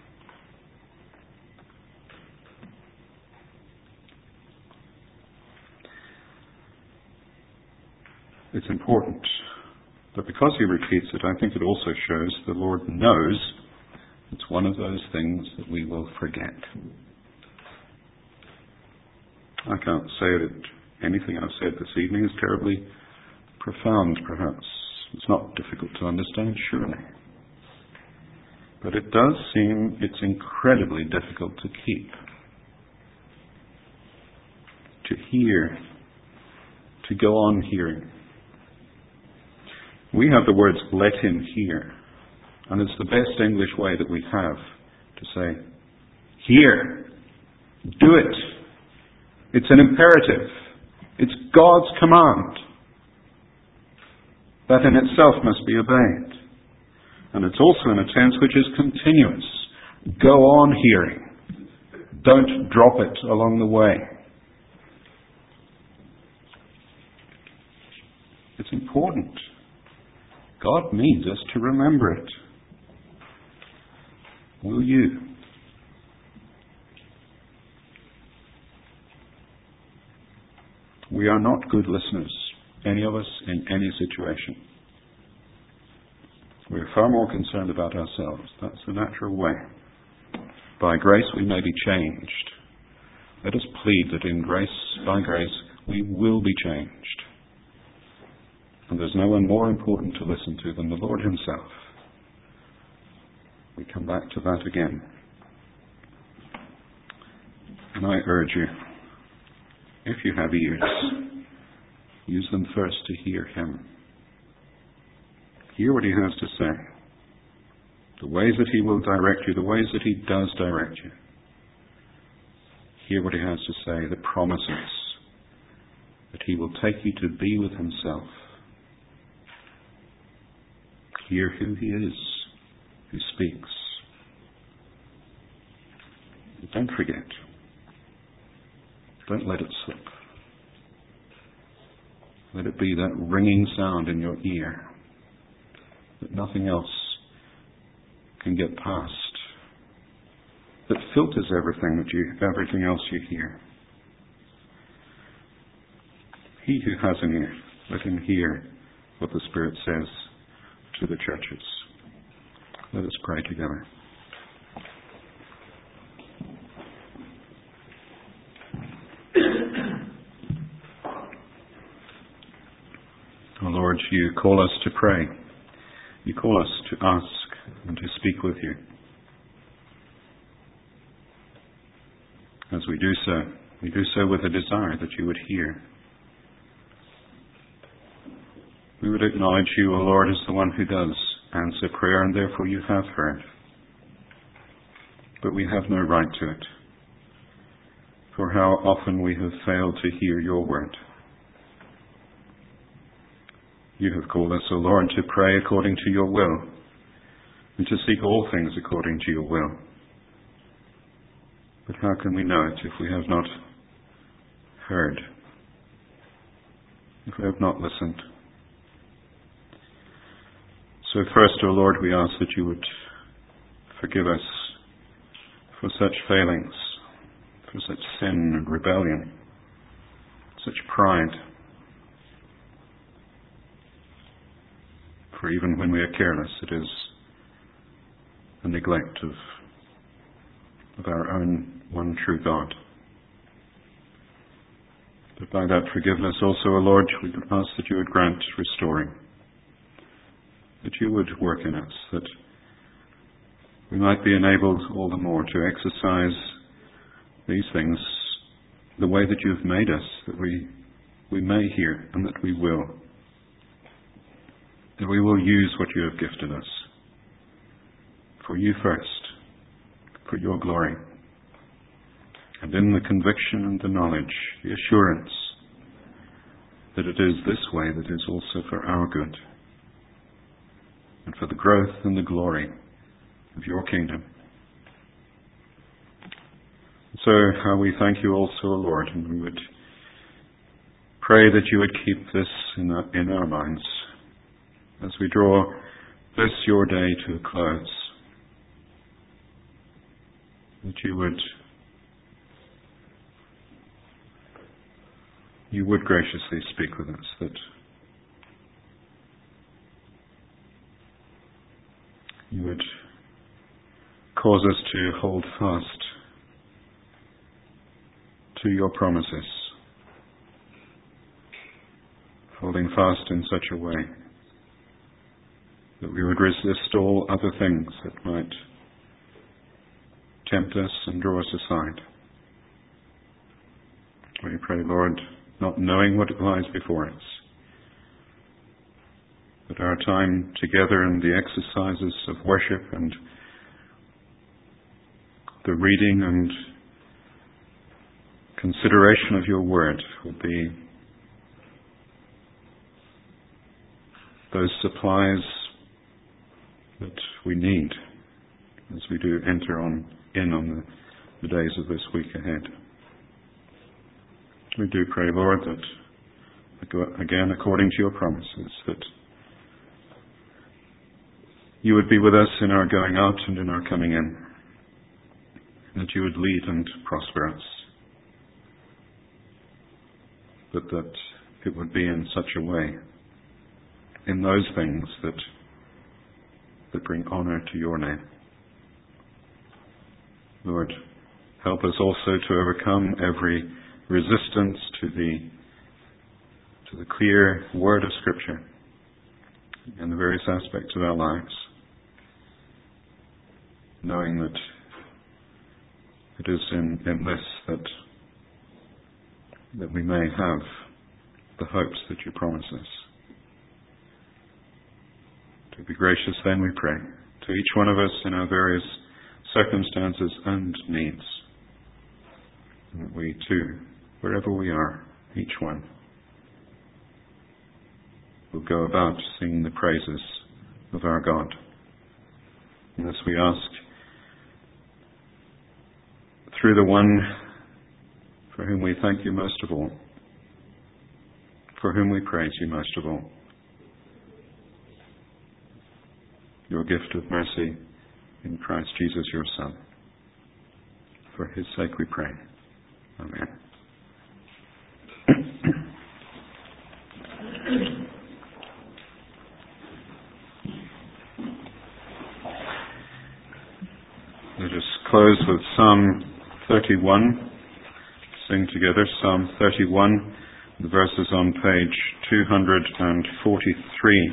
It's important, but because He repeats it, I think it also shows the Lord knows it's one of those things that we will forget. I can't say that anything I've said this evening is terribly profound, perhaps. It's not difficult to understand, surely. But it does seem it's incredibly difficult to keep. To hear. To go on hearing. We have the words, "let him hear." And it's the best English way that we have to say, hear. Do it. It's an imperative. It's God's command. That in itself must be obeyed. And it's also in a tense which is continuous. Go on hearing. Don't drop it along the way. It's important. God needs us to remember it. Will you We are not good listeners, any of us, in any situation. We're far more concerned about ourselves. That's the natural way. By grace we may be changed. Let us plead that in grace, by grace, we will be changed. And there's no one more important to listen to than the Lord himself. We come back to that again. And I urge you, if you have ears, use them first to hear him. Hear what he has to say. The ways that he will direct you, the ways that he does direct you. Hear what he has to say, the promises that he will take you to be with himself. Hear who he is, who speaks. And don't forget. Don't let it slip. Let it be that ringing sound in your ear that nothing else can get past, that filters everything else you hear. He who has an ear, let him hear what the Spirit says to the churches. Let us pray together. Oh Lord, you call us to pray. You call us to ask and to speak with you. As we do so with a desire that you would hear. We would acknowledge you, O Lord, as the one who does answer prayer, and therefore you have heard. But we have no right to it. For how often we have failed to hear your word. You have called us, O Lord, to pray according to your will, and to seek all things according to your will. But how can we know it if we have not heard, if we have not listened? So first, O Lord, we ask that you would forgive us for such failings, for such sin and rebellion, such pride. For even when we are careless, it is a neglect of our own one true God. But by that forgiveness also, O Lord, we ask that you would grant restoring, that you would work in us, that we might be enabled all the more to exercise these things the way that you've made us, that we may hear and that we will. That we will use what you have gifted us for you first, for your glory, and in the conviction and the knowledge, the assurance that it is this way that is also for our good and for the growth and the glory of your kingdom. So how we thank you also, O Lord, and we would pray that you would keep this in our minds as we draw this your day to a close, that you would graciously speak with us, that you would cause us to hold fast to your promises, holding fast in such a way that we would resist all other things that might tempt us and draw us aside. We pray, Lord, not knowing what lies before us, but our time together in the exercises of worship and the reading and consideration of your word will be those supplies that we need as we do enter on the days of this week ahead. We do pray, Lord, that again, according to your promises, that you would be with us in our going out and in our coming in, that you would lead and prosper us. but that it would be in such a way, in those things that bring honor to your name. Lord, help us also to overcome every resistance to the clear word of Scripture in the various aspects of our lives, knowing that it is in this that we may have the hopes that you promise us. To be gracious then, we pray, to each one of us in our various circumstances and needs, and that we too, wherever we are, each one, will go about singing the praises of our God. And this we ask through the one for whom we thank you most of all, for whom we praise you most of all, your gift of mercy in Christ Jesus, your Son. For his sake we pray. Amen. Let us close with Psalm 31. Sing together Psalm 31, the verses on page 243.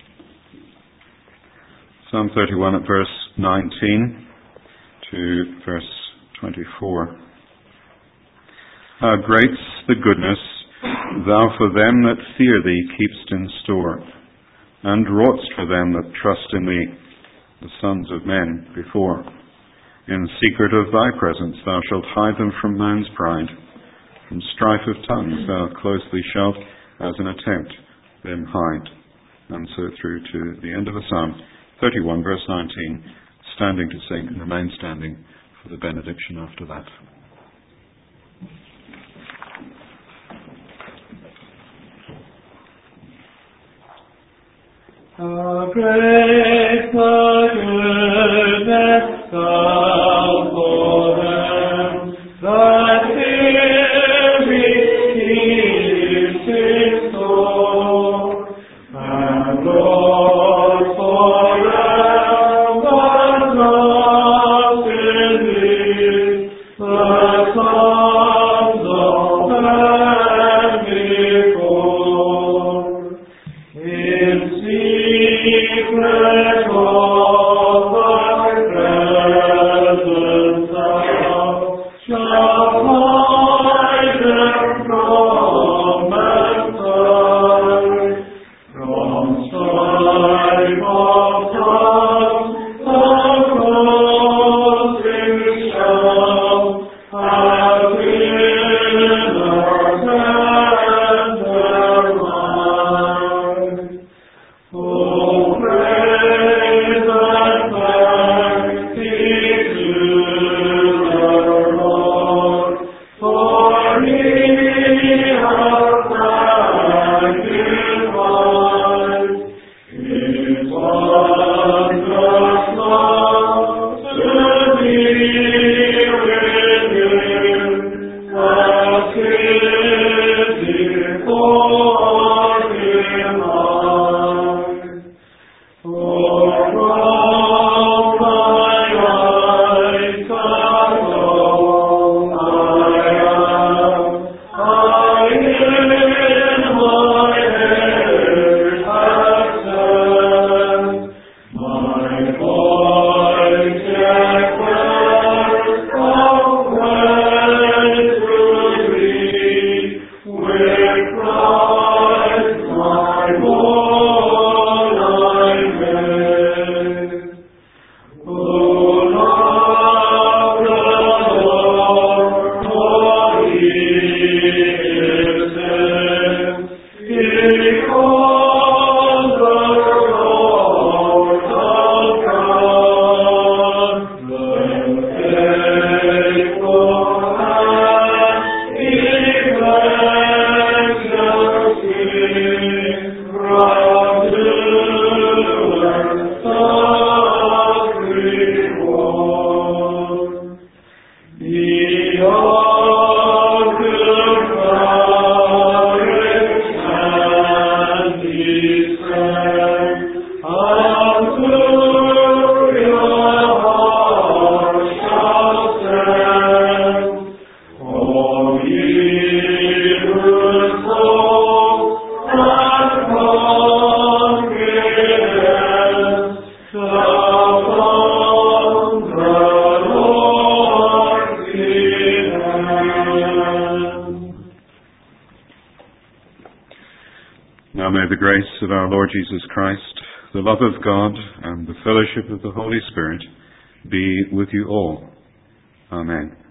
Psalm 31 at verse 19 to verse 24. How great's the goodness thou for them that fear thee keep'st in store, and wrought'st for them that trust in thee, the sons of men before. In secret of thy presence thou shalt hide them from man's pride. From strife of tongues thou closely shalt, as in a tent, them hide. And so through to the end of the Psalm 31, verse 19, standing to sing and remain standing for the benediction after that. How great the goodness thou for them that fear thee keep'st in store, and Lord forever trust in thee, the sons of men before. In secret of thy presence Now may the grace of our Lord Jesus Christ, the love of God, and the fellowship of the Holy Spirit be with you all. Amen.